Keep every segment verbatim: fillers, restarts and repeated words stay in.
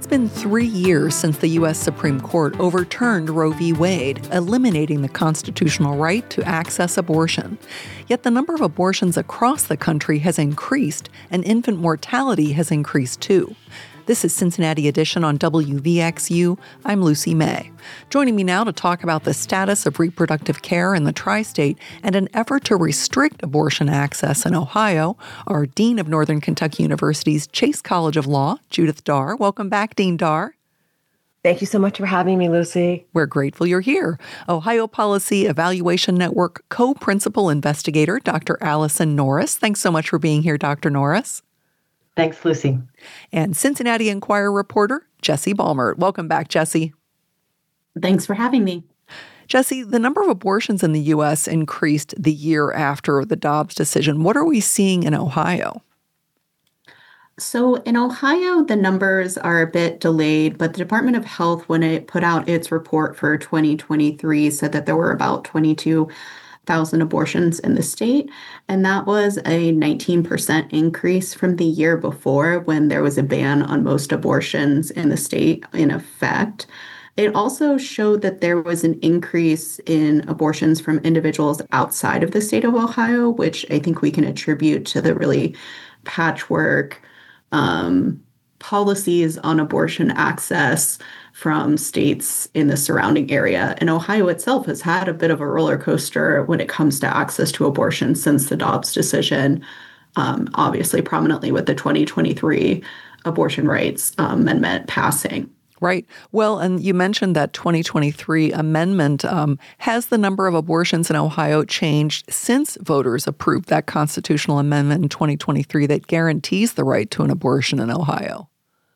been three years since the U S Supreme Court overturned Roe v. Wade, eliminating the constitutional right to access abortion. Yet the number of abortions across the country has increased, and infant mortality has increased too. This is Cincinnati Edition on W V X U. I'm Lucy May. Joining me now to talk about the status of reproductive care in the tri-state and an effort to restrict abortion access in Ohio are Dean of Northern Kentucky University's Chase College of Law, Judith Dar. Welcome back, Dean Dar. Thank you so much for having me, Lucy. We're grateful you're here. Ohio Policy Evaluation Network co-principal investigator, Doctor Allison Norris. Thanks so much for being here, Doctor Norris. Thanks, Lucy. And Cincinnati Enquirer reporter, Jesse Balmer. Welcome back, Jesse. Thanks for having me. Jesse, the number of abortions in the U S increased the year after the Dobbs decision. What are we seeing in Ohio? So in Ohio, the numbers are a bit delayed, but the Department of Health, when it put out its report for twenty twenty-three, said that there were about twenty-two thousand abortions in the state, and that was a nineteen percent increase from the year before when there was a ban on most abortions in the state in effect. It also showed that there was an increase in abortions from individuals outside of the state of Ohio, which I think we can attribute to the really patchwork um, policies on abortion access from states in the surrounding area. And Ohio itself has had a bit of a roller coaster when it comes to access to abortion since the Dobbs decision, um, obviously prominently with the twenty twenty-three abortion rights um, amendment passing. Right. Well, and you mentioned that twenty twenty-three amendment. Um, has the number of abortions in Ohio changed since voters approved that constitutional amendment in twenty twenty-three that guarantees the right to an abortion in Ohio?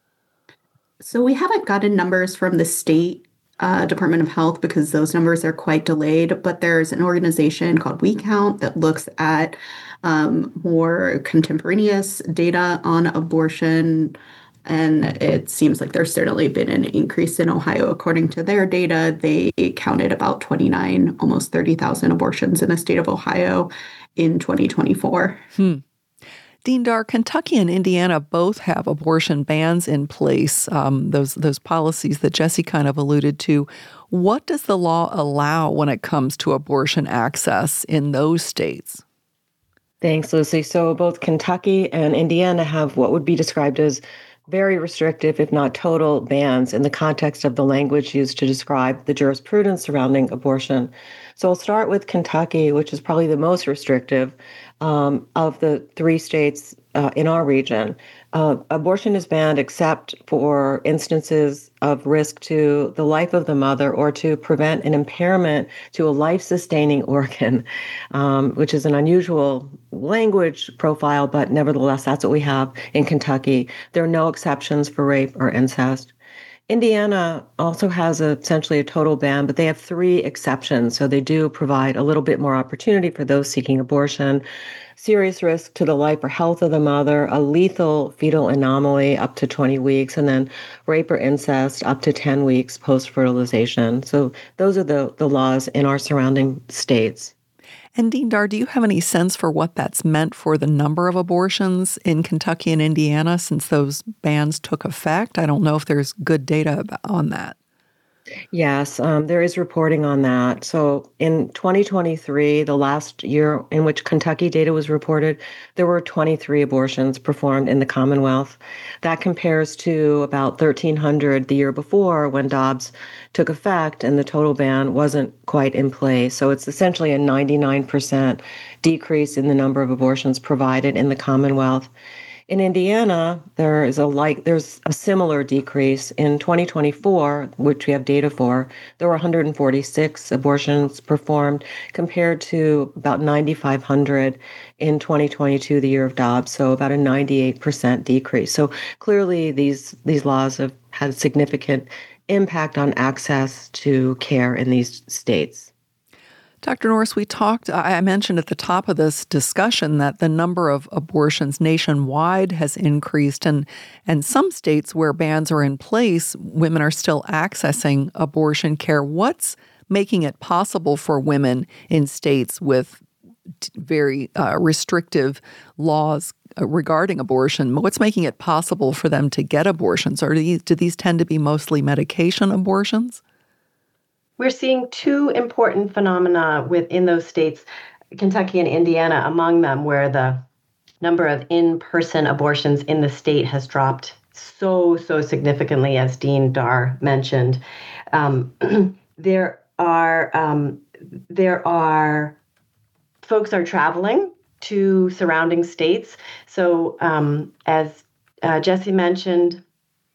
So we haven't gotten numbers from the state uh, Department of Health because those numbers are quite delayed, but there's an organization called WeCount that looks at um, more contemporaneous data on abortion. And it seems like there's certainly been an increase in Ohio. According to their data, they counted about twenty-nine, almost thirty thousand abortions in the state of Ohio in twenty twenty-four. Hmm. Dean Dar, Kentucky and Indiana both have abortion bans in place, um, those those policies that Jesse kind of alluded to. What does the law allow when it comes to abortion access in those states? Thanks, Lucy. So both Kentucky and Indiana have what would be described as very restrictive, if not total, bans in the context of the language used to describe the jurisprudence surrounding abortion. So I'll start with Kentucky, which is probably the most restrictive um, of the three states uh, in our region. Uh, abortion is banned except for instances of risk to the life of the mother or to prevent an impairment to a life-sustaining organ, um, which is an unusual language profile, but nevertheless, that's what we have in Kentucky. There are no exceptions for rape or incest. Indiana also has a, essentially a total ban, but they have three exceptions. So they do provide a little bit more opportunity for those seeking abortion, serious risk to the life or health of the mother, a lethal fetal anomaly up to twenty weeks, and then rape or incest up to ten weeks post-fertilization. So those are the, the laws in our surrounding states. And Dean Dar, do you have any sense for what that's meant for the number of abortions in Kentucky and Indiana since those bans took effect? I don't know if there's good data about, on that. Yes, um, there is reporting on that. So in twenty twenty-three, the last year in which Kentucky data was reported, there were twenty-three abortions performed in the Commonwealth. That compares to about thirteen hundred the year before when Dobbs took effect and the total ban wasn't quite in place. So it's essentially a ninety-nine percent decrease in the number of abortions provided in the Commonwealth. In Indiana, there is a like there's a similar decrease. In twenty twenty-four, which we have data for, there were one hundred forty-six abortions performed compared to about ninety-five hundred in twenty twenty-two, the year of Dobbs, so about a ninety-eight percent decrease. So clearly these these laws have had a significant impact on access to care in these states. Doctor Norris, we talked, I mentioned at the top of this discussion that the number of abortions nationwide has increased, and, and some states where bans are in place, women are still accessing abortion care. What's making it possible for women in states with very uh, restrictive laws uh, regarding abortion. What's making it possible for them to get abortions? Or do these, do these tend to be mostly medication abortions? We're seeing two important phenomena within those states, Kentucky and Indiana among them, where the number of in-person abortions in the state has dropped so, so significantly, as Dean Darr mentioned. Um, there are um, there are folks are traveling to surrounding states. So um, as uh, Jesse mentioned,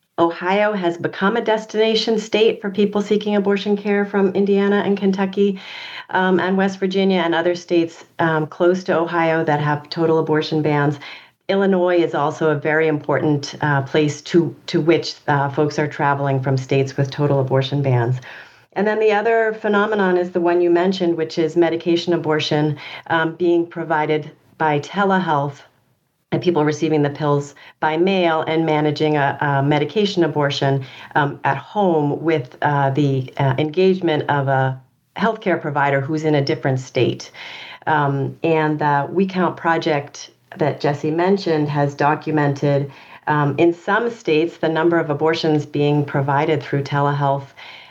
Ohio has become a destination state for people seeking abortion care from Indiana and Kentucky um, and West Virginia and other states um, close to Ohio that have total abortion bans. Illinois is also a very important uh, place to, to which uh, folks are traveling from states with total abortion bans. And then the other phenomenon is the one you mentioned, which is medication abortion um, being provided by telehealth and people receiving the pills by mail and managing a, a medication abortion um, at home with uh, the uh, engagement of a healthcare provider who's in a different state. Um, and the We Count project that Jesse mentioned has documented um, in some states the number of abortions being provided through telehealth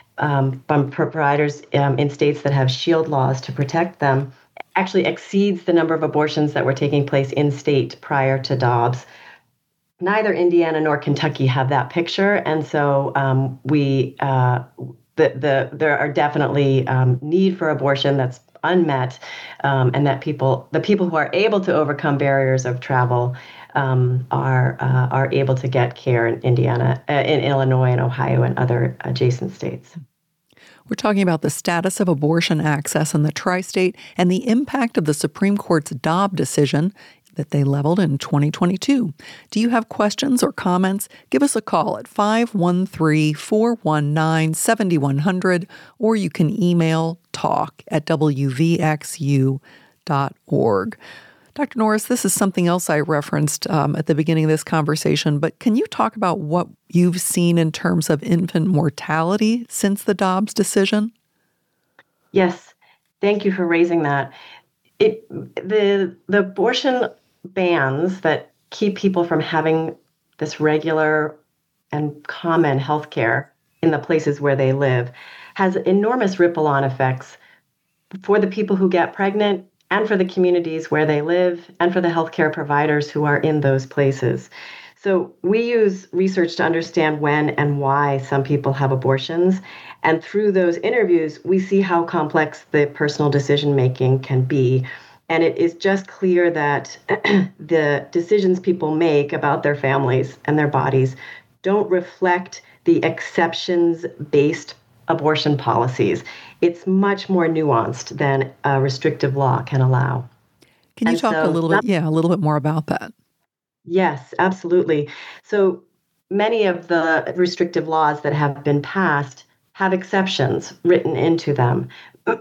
um, from providers um, in states that have shield laws to protect them actually exceeds the number of abortions that were taking place in state prior to Dobbs. Neither Indiana nor Kentucky have that picture, and so um, we uh, the the there are definitely um, need for abortion that's unmet, um, and that people the people who are able to overcome barriers of travel um, are uh, are able to get care in Indiana, uh, in Illinois, and Ohio, and other adjacent states. We're talking about the status of abortion access in the tri-state and the impact of the Supreme Court's Dobbs decision that they leveled in twenty twenty-two. Do you have questions or comments? Give us a call at five one three, four one nine, seven one zero zero, or you can email talk at w v x u dot org. Doctor Norris, this is something else I referenced um, at the beginning of this conversation, but can you talk about what you've seen in terms of infant mortality since the Dobbs decision? Yes, thank you for raising that. It the the abortion bans that keep people from having this regular and common health care in the places where they live has enormous ripple-on effects for the people who get pregnant and for the communities where they live and for the healthcare providers who are in those places. So we use research to understand when and why some people have abortions. And through those interviews, we see how complex the personal decision-making can be. And it is just clear that the decisions people make about their families and their bodies don't reflect the exceptions-based abortion policies. It's much more nuanced than a restrictive law can allow. Can you And talk so a little bit, yeah, a little bit more about that? Yes, absolutely. So many of the restrictive laws that have been passed have exceptions written into them.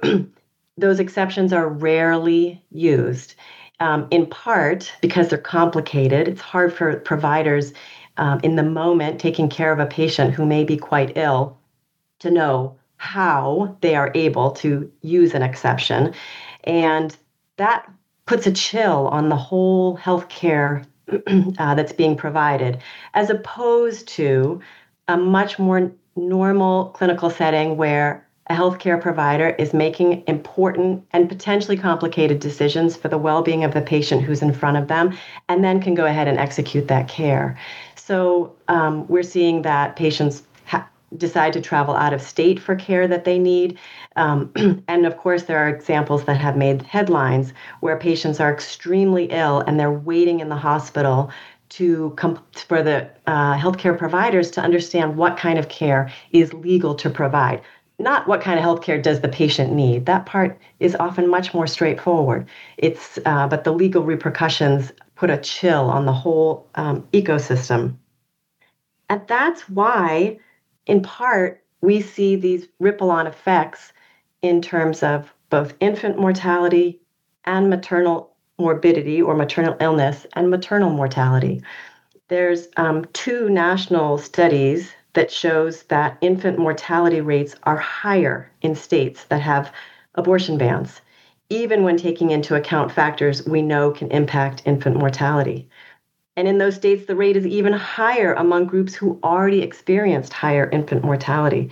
Those exceptions are rarely used, um, in part because they're complicated. It's hard for providers um, in the moment taking care of a patient who may be quite ill to know how they are able to use an exception. And that puts a chill on the whole healthcare uh, that's being provided, as opposed to a much more normal clinical setting where a healthcare provider is making important and potentially complicated decisions for the well-being of the patient who's in front of them, and then can go ahead and execute that care. So um, we're seeing that patients ha- decide to travel out of state for care that they need. Um, and of course, there are examples that have made headlines where patients are extremely ill and they're waiting in the hospital to com- for the uh, healthcare providers to understand what kind of care is legal to provide. Not what kind of healthcare does the patient need. That part is often much more straightforward. It's uh, but the legal repercussions put a chill on the whole um, ecosystem. And that's why, in part, we see these ripple-on effects in terms of both infant mortality and maternal morbidity or maternal illness and maternal mortality. There's um, two national studies that shows that infant mortality rates are higher in states that have abortion bans, even when taking into account factors we know can impact infant mortality. And in those states, the rate is even higher among groups who already experienced higher infant mortality.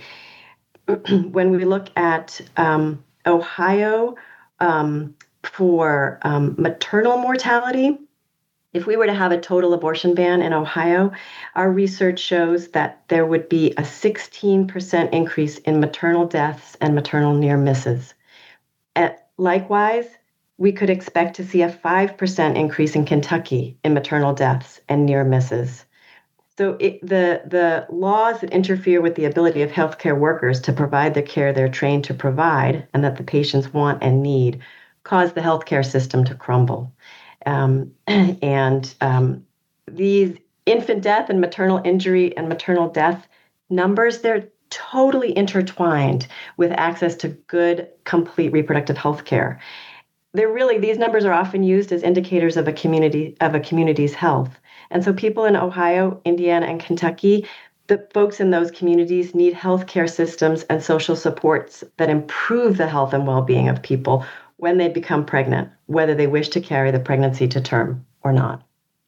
When we look at um, Ohio um, for um, maternal mortality, if we were to have a total abortion ban in Ohio, our research shows that there would be a sixteen percent increase in maternal deaths and maternal near misses. And likewise, we could expect to see a five percent increase in Kentucky in maternal deaths and near misses. So it, the, the laws that interfere with the ability of healthcare workers to provide the care they're trained to provide and that the patients want and need cause the healthcare system to crumble. Um, and um, these infant death and maternal injury and maternal death numbers, they're totally intertwined with access to good, complete reproductive health care. They're really, these numbers are often used as indicators of a community, of a community's health. And so people in Ohio, Indiana, and Kentucky, the folks in those communities need healthcare systems and social supports that improve the health and well-being of people when they become pregnant, whether they wish to carry the pregnancy to term or not.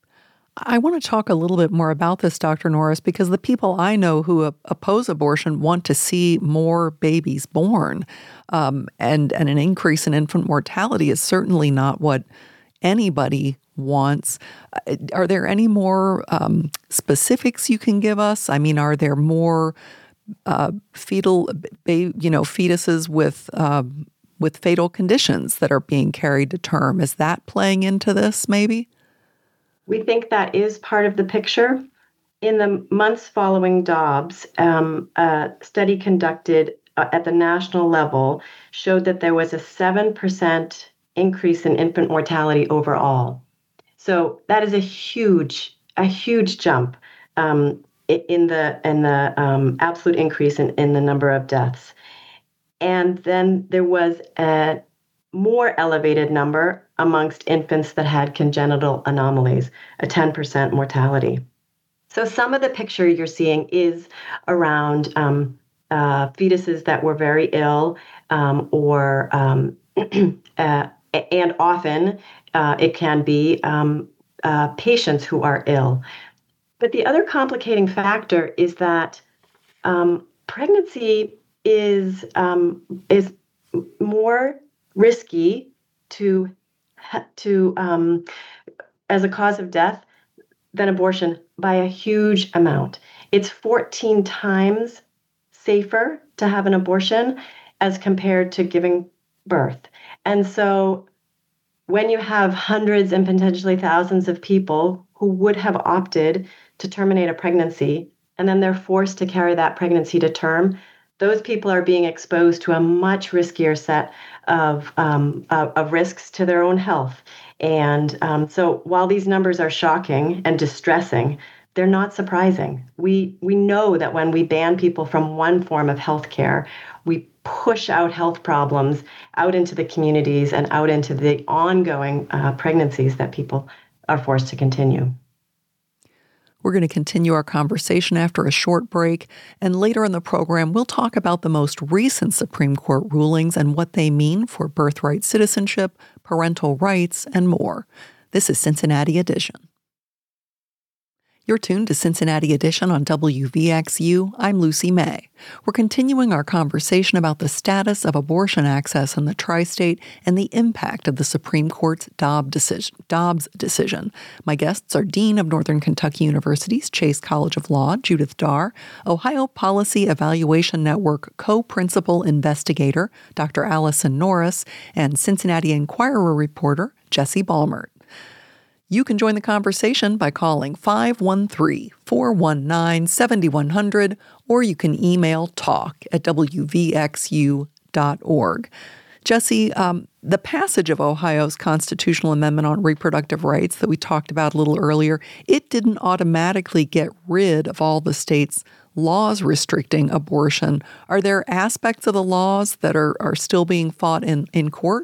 I want to talk a little bit more about this, Doctor Norris, because the people I know who oppose abortion want to see more babies born. Um, and, and an increase in infant mortality is certainly not what anybody wants. Are there any more um, specifics you can give us? I mean, are there more uh, fetal, you know, fetuses with uh, with fatal conditions that are being carried to term? Is that playing into this, maybe? We think that is part of the picture. In the months following Dobbs, um, a study conducted uh, at the national level showed that there was a seven percent increase in infant mortality overall. So that is a huge, a huge jump um, in the in the um, absolute increase in, in the number of deaths. And then there was a more elevated number amongst infants that had congenital anomalies, a ten percent mortality. So some of the picture you're seeing is around um, uh, fetuses that were very ill um, or, um, uh, and often uh, it can be um, uh, patients who are ill. But the other complicating factor is that um, pregnancy is um, is more risky to to um, as a cause of death than abortion by a huge amount. It's fourteen times safer to have an abortion as compared to giving birth. And so when you have hundreds and potentially thousands of people who would have opted to terminate a pregnancy, and then they're forced to carry that pregnancy to term, those people are being exposed to a much riskier set of, um, of, of risks to their own health. And um, so while these numbers are shocking and distressing, they're not surprising. We we know that when we ban people from one form of healthcare, we push out health problems out into the communities and out into the ongoing uh, pregnancies that people are forced to continue. We're going to continue our conversation after a short break, and later in the program, we'll talk about the most recent Supreme Court rulings and what they mean for birthright citizenship, parental rights, and more. This is Cincinnati Edition. You're tuned to Cincinnati Edition on W V X U. I'm Lucy May. We're continuing our conversation about the status of abortion access in the tri-state and the impact of the Supreme Court's Dobbs decision. Dobbs decision. My guests are Dean of Northern Kentucky University's Chase College of Law, Judith Dar, Ohio Policy Evaluation Network co-principal investigator, Doctor Allison Norris, and Cincinnati Enquirer reporter, Jesse Balmert. You can join the conversation by calling five one three, four one nine, seven one zero zero, or you can email talk at w v x u dot org. Jesse, um, the passage of Ohio's constitutional amendment on reproductive rights that we talked about a little earlier, it didn't automatically get rid of all the state's laws restricting abortion. Are there aspects of the laws that are, are still being fought in, in court?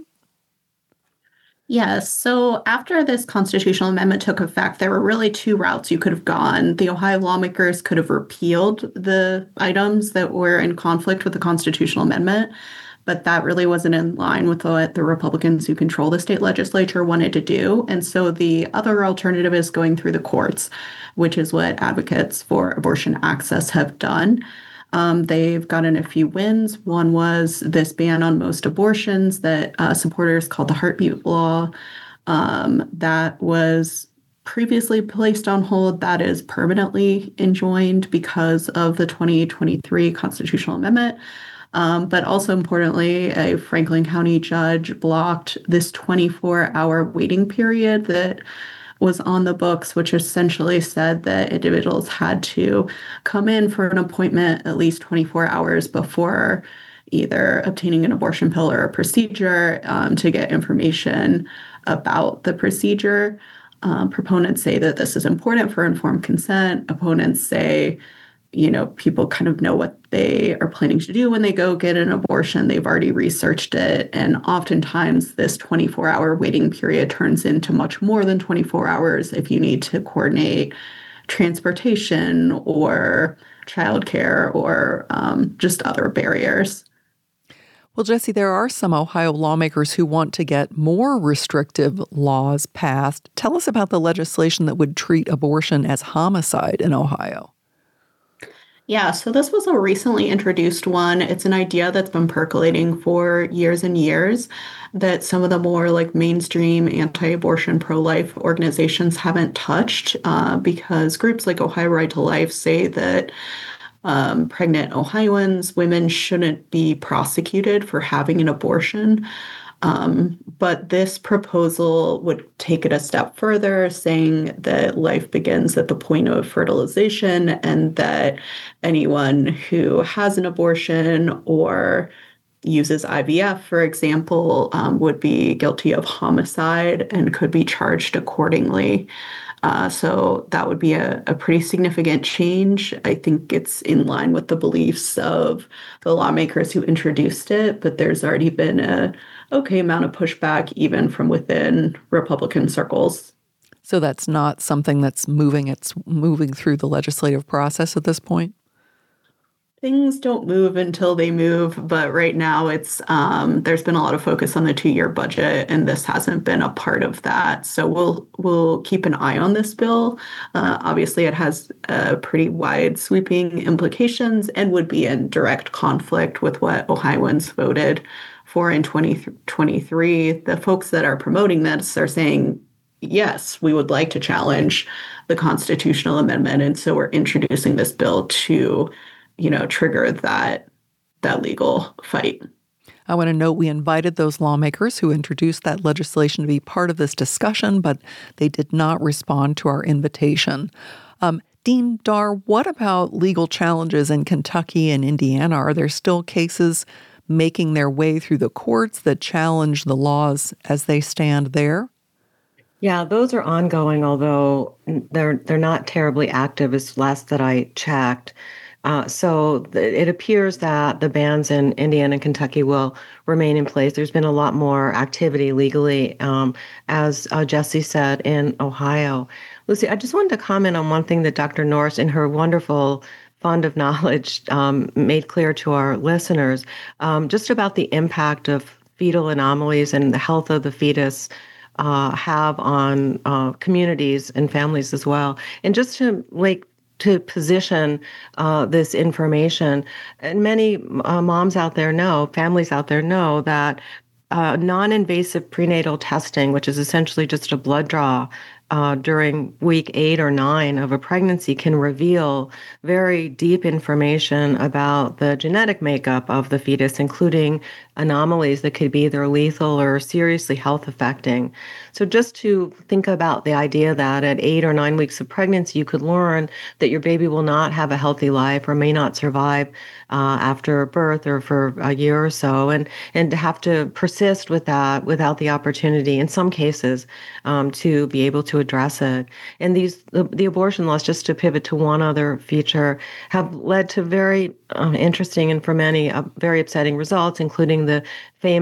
Yes. So after this constitutional amendment took effect, there were really two routes you could have gone. The Ohio lawmakers could have repealed the items that were in conflict with the constitutional amendment, but that really wasn't in line with what the Republicans who control the state legislature wanted to do. And so the other alternative is going through the courts, which is what advocates for abortion access have done. Um, they've gotten a few wins. One was this ban on most abortions that uh, supporters called the Heartbeat Law. Um, that was previously placed on hold. That is permanently enjoined because of the twenty twenty-three constitutional amendment. Um, but also importantly, a Franklin County judge blocked this twenty-four hour waiting period that was on the books, which essentially said that individuals had to come in for an appointment at least twenty-four hours before either obtaining an abortion pill or a procedure um, to get information about the procedure. Um, proponents say that this is important for informed consent. Opponents say, you know, people kind of know what they are planning to do when they go get an abortion. They've already researched it. And oftentimes this twenty-four hour waiting period turns into much more than twenty-four hours if you need to coordinate transportation or childcare or um, just other barriers. Well, Jessie, there are some Ohio lawmakers who want to get more restrictive laws passed. Tell us about the legislation that would treat abortion as homicide in Ohio. Yeah, so this was a recently introduced one. It's an idea that's been percolating for years and years that some of the more like mainstream anti-abortion pro-life organizations haven't touched uh, because groups like Ohio Right to Life say that um, pregnant Ohioans, women shouldn't be prosecuted for having an abortion. Um, but this proposal would take it a step further, saying that life begins at the point of fertilization and that anyone who has an abortion or uses I V F, for example, um, would be guilty of homicide and could be charged accordingly. Uh, so that would be a, a pretty significant change. I think it's in line with the beliefs of the lawmakers who introduced it, but there's already been a okay amount of pushback even from within Republican circles. So that's not something that's moving, it's moving through the legislative process at this point? Things don't move until they move, but right now it's um, there's been a lot of focus on the two-year budget, and this hasn't been a part of that. So we'll we'll keep an eye on this bill. Uh, obviously, it has uh, pretty wide sweeping implications and would be in direct conflict with what Ohioans voted for in twenty twenty-three. The folks that are promoting this are saying, yes, we would like to challenge the constitutional amendment, and so we're introducing this bill to you know, trigger that that legal fight. I want to note we invited those lawmakers who introduced that legislation to be part of this discussion, but they did not respond to our invitation. Um, Dean Dar, what about legal challenges in Kentucky and Indiana? Are there still cases making their way through the courts that challenge the laws as they stand there? Yeah, those are ongoing, although they're they're not terribly active as last that I checked. Uh, so th- it appears that the bans in Indiana and Kentucky will remain in place. There's been a lot more activity legally, um, as uh, Jessie said, in Ohio. Lucy, I just wanted to comment on one thing that Doctor Norris, in her wonderful fund of knowledge, um, made clear to our listeners, um, just about the impact of fetal anomalies and the health of the fetus uh, have on uh, communities and families as well. And just to like to position uh, this information. And many uh, moms out there know, families out there know that uh, non-invasive prenatal testing, which is essentially just a blood draw uh, during week eight or nine of a pregnancy, can reveal very deep information about the genetic makeup of the fetus, including anomalies that could be either lethal or seriously health affecting. So just to think about the idea that at eight or nine weeks of pregnancy, you could learn that your baby will not have a healthy life or may not survive uh, after birth or for a year or so, and and to have to persist with that without the opportunity, in some cases, um, to be able to address it. And these the, the abortion laws, just to pivot to one other feature, have led to very um, interesting and for many uh, very upsetting results, including the famous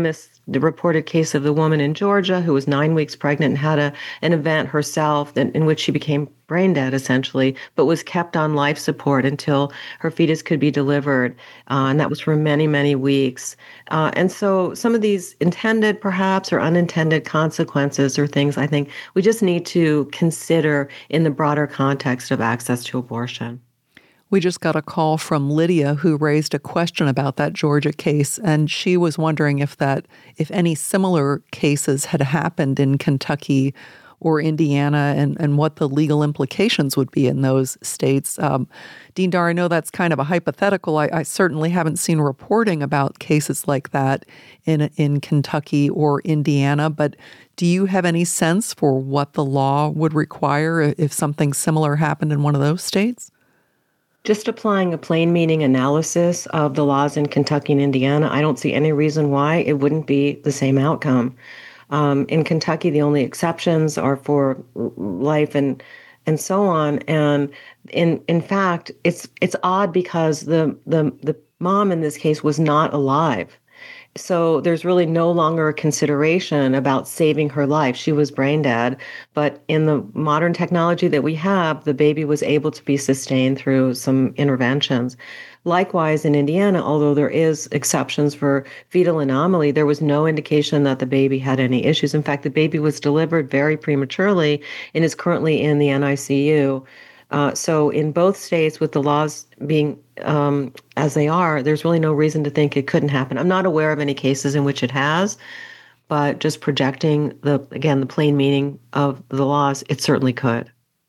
the reported case of the woman in Georgia who was nine weeks pregnant and had a, an event herself in, in which she became brain dead, essentially, but was kept on life support until her fetus could be delivered. Uh, and that was for many, many weeks. Uh, and so some of these intended, perhaps, or unintended consequences are things I think we just need to consider in the broader context of access to abortion. We just got a call from Lydia who raised a question about that Georgia case, and she was wondering if that, if any similar cases had happened in Kentucky or Indiana, and, and what the legal implications would be in those states. Um, Dean Dar, I know that's kind of a hypothetical. I, I certainly haven't seen reporting about cases like that in in Kentucky or Indiana, but do you have any sense for what the law would require if something similar happened in one of those states? Just applying a plain meaning analysis of the laws in Kentucky and Indiana, I don't see any reason why it wouldn't be the same outcome. Um, in Kentucky, the only exceptions are for life and and so on. And in in fact, it's it's odd because the the the mom in this case was not alive. So there's really no longer a consideration about saving her life. She was brain dead, but in the modern technology that we have, the baby was able to be sustained through some interventions. Likewise, in Indiana, although there is exceptions for fetal anomaly, there was no indication that the baby had any issues. In fact, the baby was delivered very prematurely and is currently in the N I C U. Uh, so in both states, with the laws being um, as they are, there's really no reason to think it couldn't happen. I'm not aware of any cases in which it has, but just projecting the, again, the plain meaning of the laws, it certainly could.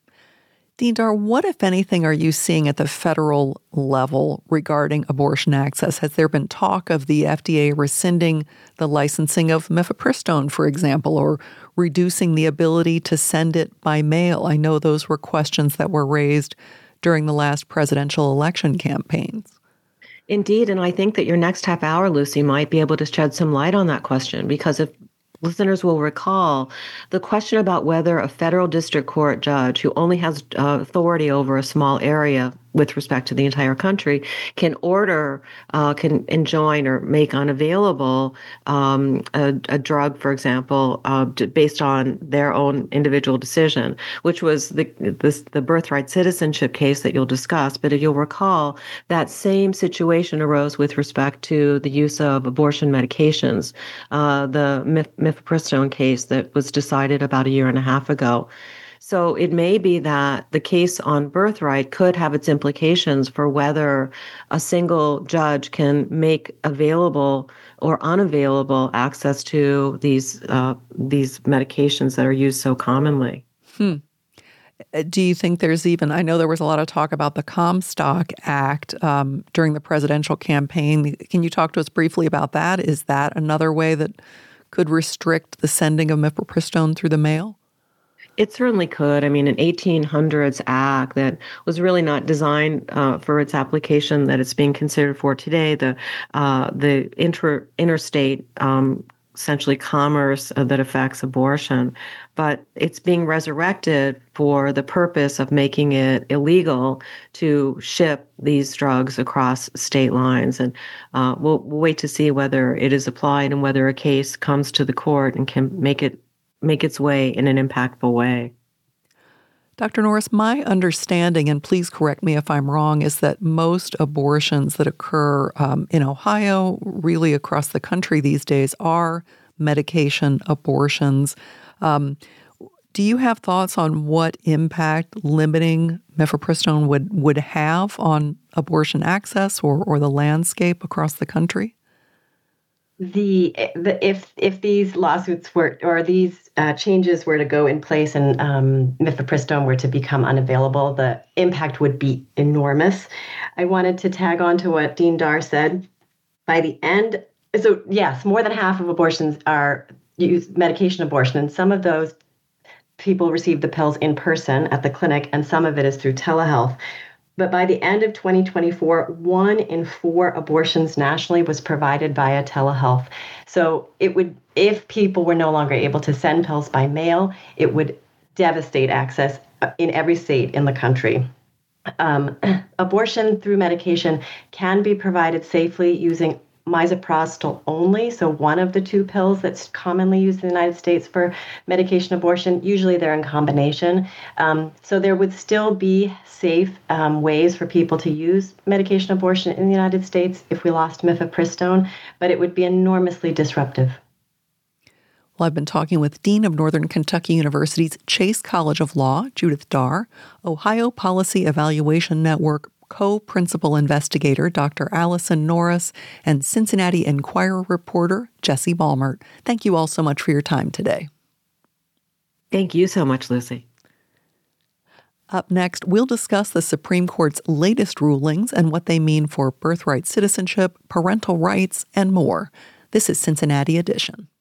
Dean Dar, what, if anything, are you seeing at the federal level regarding abortion access? Has there been talk of the F D A rescinding the licensing of mifepristone, for example, or reducing the ability to send it by mail? I know those were questions that were raised during the last presidential election campaigns. Indeed, and I think that your next half hour, Lucy, might be able to shed some light on that question, because if listeners will recall, the question about whether a federal district court judge who only has uh, authority over a small area with respect to the entire country can order, uh, can enjoin or make unavailable um, a, a drug, for example, uh, based on their own individual decision, which was the, this, the birthright citizenship case that you'll discuss. But if you'll recall, that same situation arose with respect to the use of abortion medications, uh, the mif- mifepristone case that was decided about a year and a half ago. So it may be that the case on birthright could have its implications for whether a single judge can make available or unavailable access to these uh, these medications that are used so commonly. Hmm. Do you think there's even, I know there was a lot of talk about the Comstock Act um, during the presidential campaign. Can you talk to us briefly about that? Is that another way that could restrict the sending of mifepristone through the mail? It certainly could. I mean, an eighteen hundreds act that was really not designed uh, for its application that it's being considered for today, the uh, the inter interstate um, essentially commerce uh, that affects abortion. But it's being resurrected for the purpose of making it illegal to ship these drugs across state lines. And uh, we'll, we'll wait to see whether it is applied and whether a case comes to the court and can make it make its way in an impactful way. Doctor Norris, my understanding, and please correct me if I'm wrong, is that most abortions that occur um, in Ohio, really across the country these days, are medication abortions. Um, do you have thoughts on what impact limiting mifepristone would, would have on abortion access or, or the landscape across the country? The, the if if these lawsuits were or these uh, changes were to go in place and um, mifepristone were to become unavailable, the impact would be enormous. I wanted to tag on to what Dean Dar said. By the end, so yes, more than half of abortions are use medication abortion, and some of those people receive the pills in person at the clinic, and some of it is through telehealth. But by the end of twenty twenty-four, one in four abortions nationally was provided via telehealth. So it would, if people were no longer able to send pills by mail, it would devastate access in every state in the country. Um, abortion through medication can be provided safely using misoprostol only, so one of the two pills that's commonly used in the United States for medication abortion. Usually they're in combination. Um, so there would still be safe um, ways for people to use medication abortion in the United States if we lost mifepristone, but it would be enormously disruptive. Well, I've been talking with Dean of Northern Kentucky University's Chase College of Law, Judith Dar, Ohio Policy Evaluation Network co-principal investigator, Doctor Allison Norris, and Cincinnati Enquirer reporter, Jesse Balmert. Thank you all so much for your time today. Thank you so much, Lucy. Up next, we'll discuss the Supreme Court's latest rulings and what they mean for birthright citizenship, parental rights, and more. This is Cincinnati Edition.